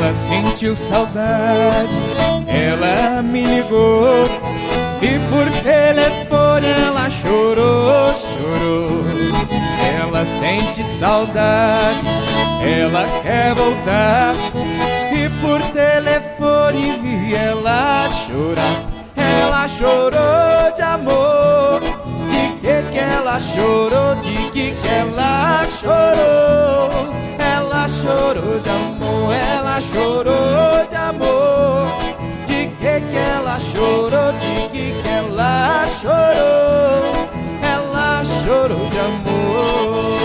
Ela sentiu saudade, ela me ligou e por telefone ela chorou, chorou. Ela sente saudade, ela quer voltar e por telefone vi ela chorar. Ela chorou de amor, de que ela chorou, de que ela chorou. Ela chorou de amor, ela chorou de amor. De que ela chorou, de que ela chorou. Ela chorou de amor.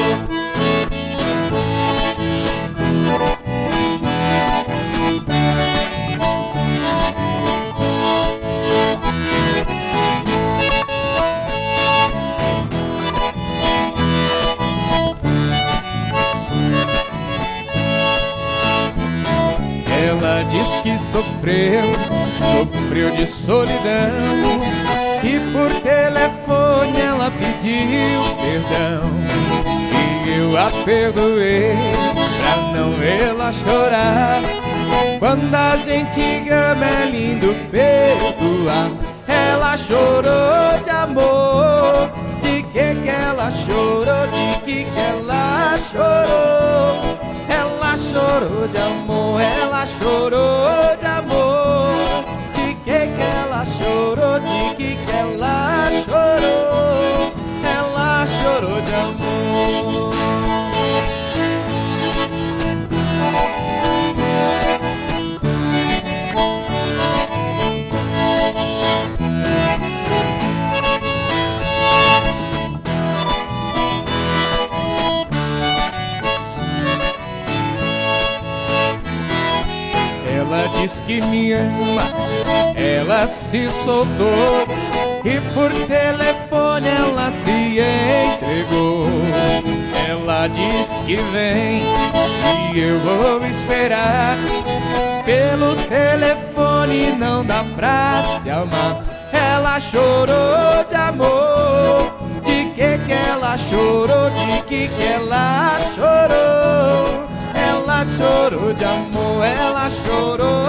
Ela diz que sofreu de solidão e por telefone ela pediu perdão. E eu a perdoei pra não vê-la chorar. Quando a gente ama é lindo perdoar. Ela chorou de amor, de que ela chorou, de que ela chorou. Ela chorou de amor, ela chorou de amor. De que ela chorou, de que ela chorou. Ela chorou de amor. Ela diz que me ama, ela se soltou e por telefone ela se entregou. Ela diz que vem e eu vou esperar. Pelo telefone não dá pra se amar. Ela chorou de amor, de que ela chorou, de que ela chorou. Ela chorou de amor, ela chorou